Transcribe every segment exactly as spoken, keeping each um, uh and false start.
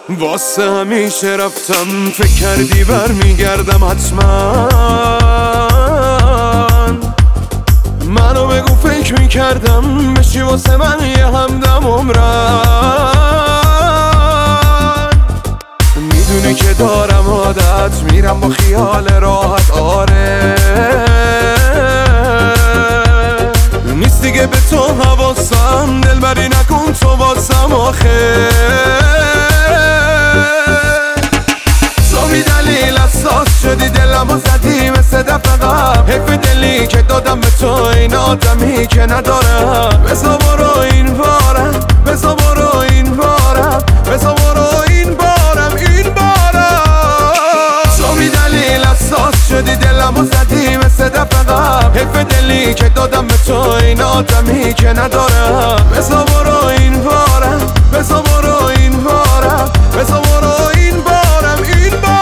واسه همیشه رفتم، فکر کردی برمیگردم حتما. منو بگو فکر میکردم بشی واسه من یه همدم عمرن. میدونی که دارم عادت، میرم با خیال راحت. آره نیست دیگه به تو حواسم، دلبری نکن تو واسم آخه. تو می دلیل اساس شدی دلمو زدی مثل دفعه قبل. حیف دلی که دادم به تو این آدمی که ندارم. بزا برو این بارم، بزا برو این بارم، بزا برو این بارم، این بارم. تو می دلیل اساس شدی دلمو زدی مثل دفعه قبل. حیف دلی که دادم به تو این آدمی که ندارم. بزا برو این بارم، بزا برو این بارم، بزا برو این بارم، این بارم.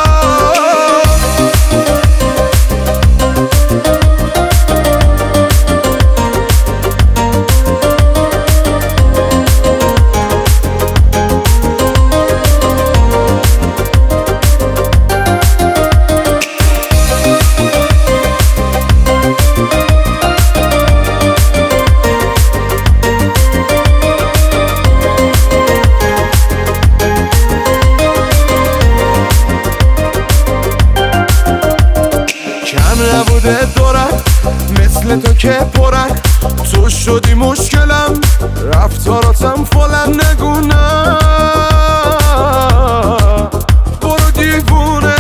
نبوده دورت مثل تو که پرک، تو شدی مشکلم، رفتاراتم فلم. نگونه برو دیوونه.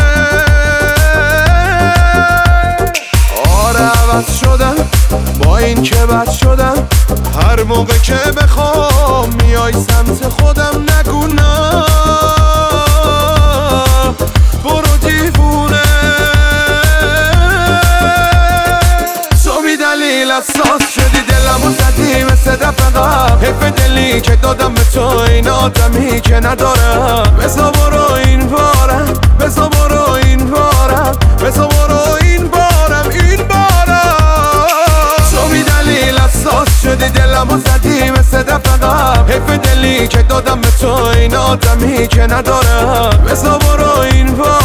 آره عوض شدم با این که بد شدم، هر موقع که بخوام میای سمت خودم. نگونه برو دیوونه. اساس شدی دلمو زدی مثل دفعه قبل. حیف دلی که دادم به تو این آدمی که ندارم. بزا برو این بارم، بزا برو این بارم، بزا برو این بارم، این بارم. تو می دلیل اساس شدی دلمو زدی مثل دفعه قبل. حیف دلی که دادم به تو این آدمی که ندارم. بزا برو این بارم.